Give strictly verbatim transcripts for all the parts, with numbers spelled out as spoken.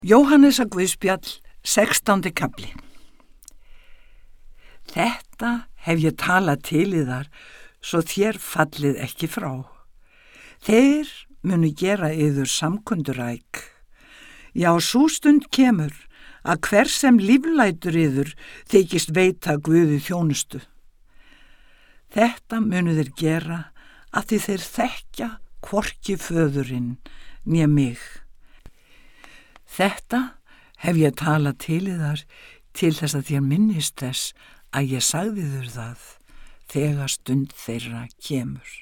Jóhannesar Guðspjall, sextándi kafli. Þetta hef ég talað til yðar, svo þér fallið ekki frá. Þeir munu gera yður samkunduræk. Já, sú stund kemur að hver sem líflætur yður þykist veita Guði þjónustu. Þetta munu þeir gera að því þeir þekkja hvorki föðurinn né mig. Þetta hef ég talað til yðar til þess að þér minnist þess að ég sagði þér það þegar stund þeirra kemur.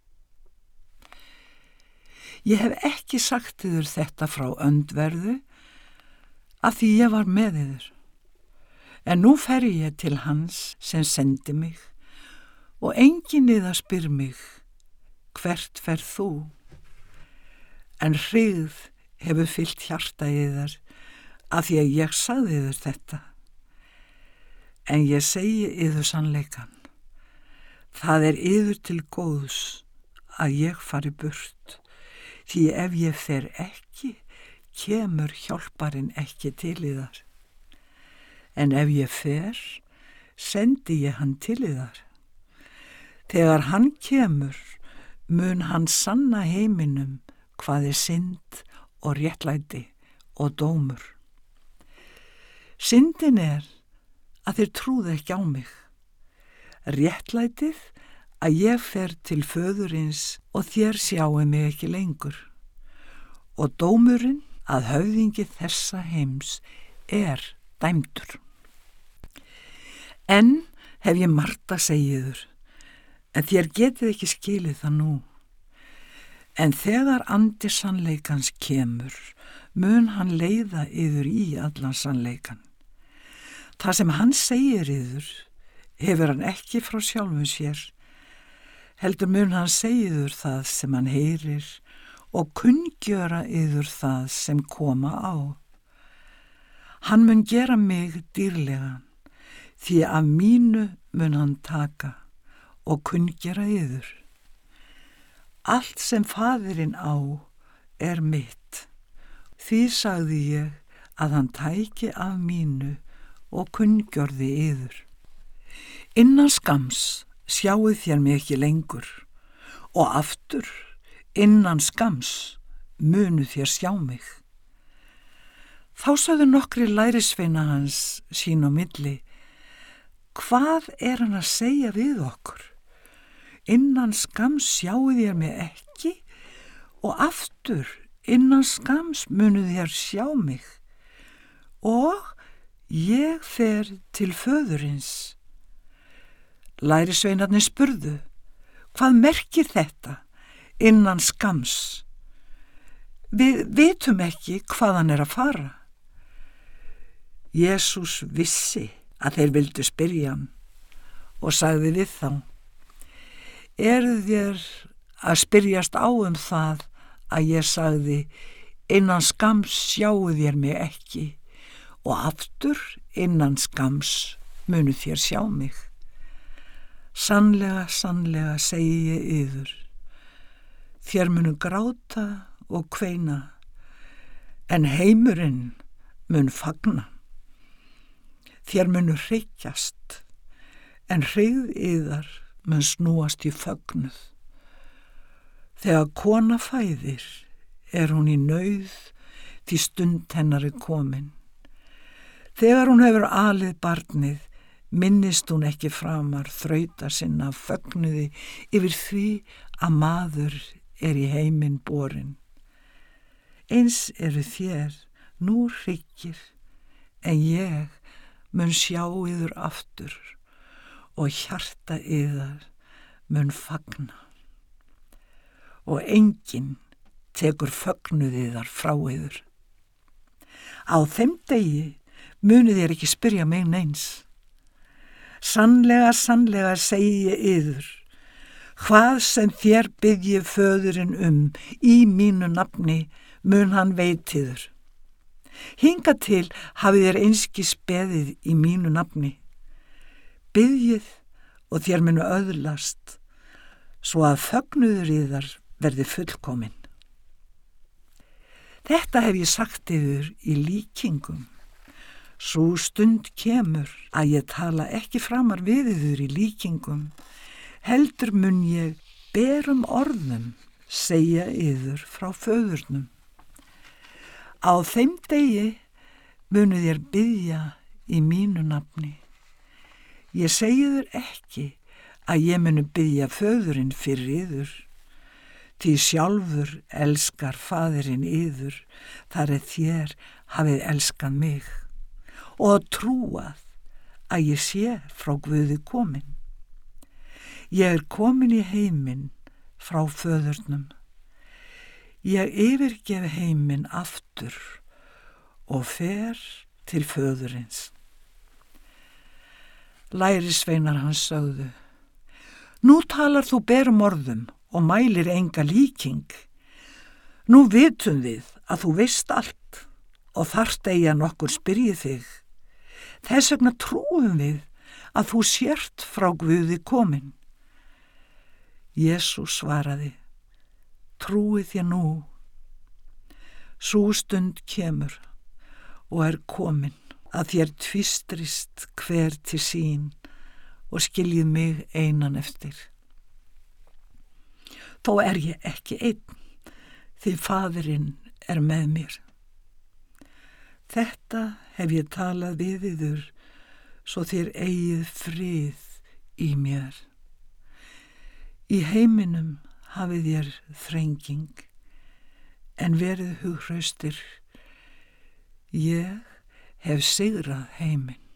Ég hef ekki sagt þér þetta frá öndverðu af því ég var með þér. En nú fer ég til hans sem sendi mig og enginn yðar spyr mig, hvert fer þú? En hryggð hefur fyllt hjarta yðar af því að ég sagði yður þetta. En ég segi yður sannleikan. Það er yður til góðs að ég fari burt, því ef ég fer ekki, kemur hjálparinn ekki til yðar. En ef ég fer, sendi ég hann til yðar. Þegar hann kemur, mun hann sanna heiminum hvað er synd og réttlæti og dómur. Syndin er að þeir trúðu ekki á mig. Réttlætið að ég fer til föðurins og þér sjáu mig ekki lengur. Og dómurinn að höfðingi þessa heims er dæmdur. En hef ég margt að segja yður, en þér getið ekki skilið það nú. En þegar andi sannleikans kemur, mun hann leiða yður í allan sannleikan. Það sem hann segir yður, hefur hann ekki frá sjálfum sér, heldur mun hann segja yður það sem hann heyrir og kunngjöra yður það sem koma á. Hann mun gera mig dýrlegan, því af mínu mun hann taka og kunngjöra yður. Allt sem faðirinn á er mitt. Því sagði ég að hann tæki af mínu og kunngjörði yður. Innan skams sjáuð þér mig ekki lengur og aftur innan skams munu þér sjá mig. Þá sögðu nokkri lærisveina hans sín á milli, hvað er hann að segja við okkur? Innan skams sjáuð þér mig ekki og aftur innan skams munu þér sjá mig og ég fer til föðurins. Lærisveinarnir spurðu, hvað merkir þetta innan skams? Við vitum ekki hvað hann er að fara. Jesús vissi að þeir vildu spyrja hann og sagði við þá, eru þér að spyrjast á um það að ég sagði, innan skams sjáu þér mig ekki og aftur innan skams munu þér sjá mig. Sannlega, sannlega segi ég yður, þér munu gráta og kveina, en heimurinn mun fagna. Þér munu hrykkjast, en hryggð yðar mun snúast í fögnuð. Þegar kona fæðir er hún í nauð því stund hennar er komin. Þegar hún hefur alið barnið, minnist hún ekki framar þrauta sinna fögnuði yfir því að maður er í heiminn borinn. Eins eru þér nú hryggir, en ég mun sjá yður aftur og hjarta yðar mun fagna. Og enginn tekur fögnuð yðar frá yður. Á þeim degi munu þér ekki spyrja mig neins. Sannlega, sannlega segi ég yður, hvað sem þér biðji föðurinn um í mínu nafni mun hann veita yður. Hingað til hafið þér einskis beðið í mínu nafni. Biðjið og þér munu öðlast, svo að fögnuður yðar verði fullkomin. Þetta hef ég sagt yfir í líkingum. Sú stund kemur að ég tala ekki framar við yfir í líkingum, heldur mun ég berum orðum segja yfir frá föðurnum. Á þeim degi munu þér biðja í mínu nafni. Ég segi þér ekki að ég munu biðja föðurinn fyrir yður, því sjálfur elskar faðirinn yður, þar eð þér hafið elskað mig, og trúað að ég sé frá Guði komin. Ég er komin í heiminn frá föðurnum. Ég yfirgef heiminn aftur og fer til föðurins. Lærisveinar hans sögðu: Nú talar þú berum orðum og mælir enga líking. Nú vitum við að þú veist allt og þarft eigi að nokkur spyrji þig. Þess vegna trúum við að þú sért frá Guði komin. Jesús svaraði: Trúið þér nú. Sú stund kemur og er komin að þér tvístrist hver til sín og skiljið mig einan eftir. Þó er ég ekki einn, því faðirinn er með mér. Þetta hef ég talað við yður, svo þér eigið frið í mér. Í heiminum hafið þér þrenging, en verið hughraustir. Ég hef sigrað heiminn.